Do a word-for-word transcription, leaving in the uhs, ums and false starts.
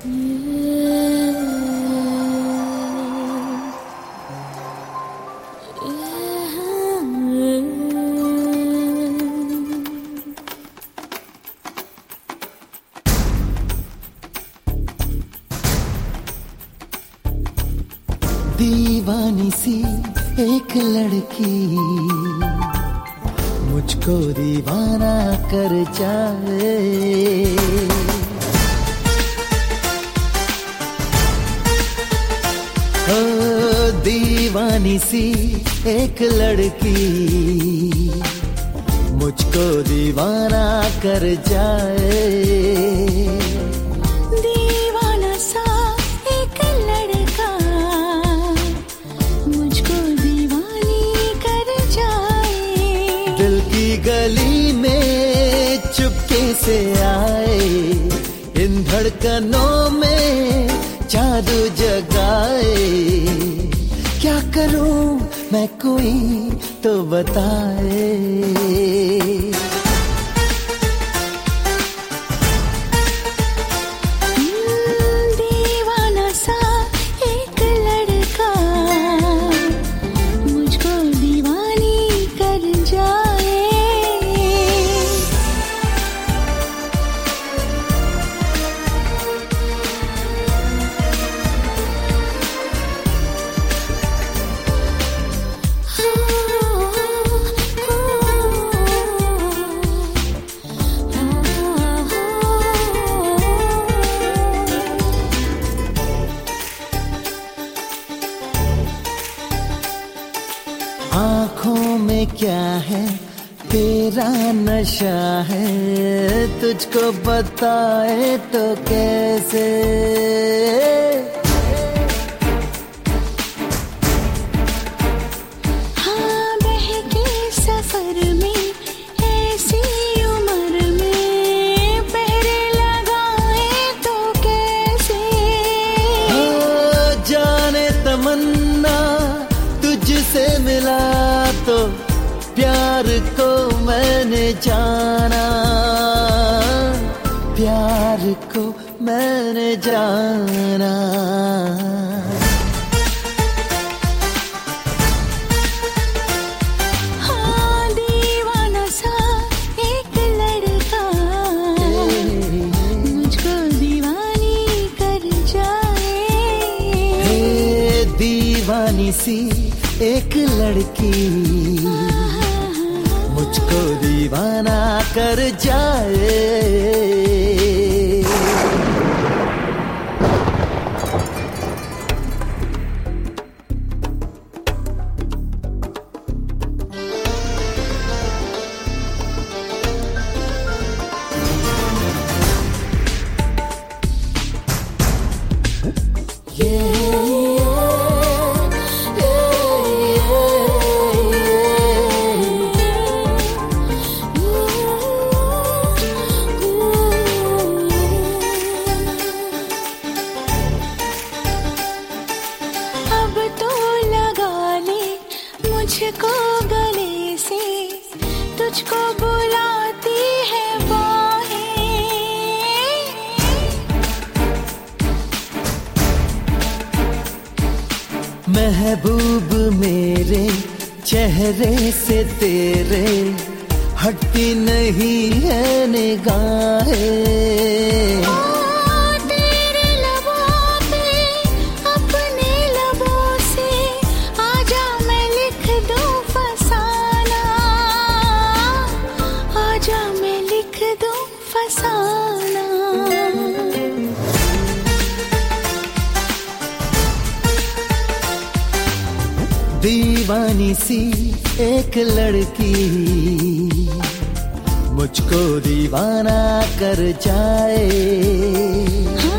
दीवानी सी एक लड़की मुझको दीवाना कर जाए, ओ दीवानी सी एक लड़की मुझको दीवाना कर जाए। दिल की गली में चुपके से आए, इन धड़कनों में जादू जगाए। क्या करूं मैं कोई तो बताए। आँखों में क्या है तेरा नशा है, तुझको बताए तो कैसे। हाँ बहके सफर में ऐसी उम्र में पहरे लगाए तो कैसे। हाँ जाने तमन्ना तुझसे मिला तो प्यार को मैंने जाना, प्यार को मैंने जाना। हाँ दीवाना सा एक लड़का मुझको दीवानी कर जाए। हे दीवानी सी एक लड़की मुझको दीवाना कर जाए। मुझको गले से तुझको बुलाती है बाहें। महबूब मेरे चेहरे से तेरे हटती नहीं है निगाहें। दीवानी सी एक लड़की मुझको दीवाना कर जाए।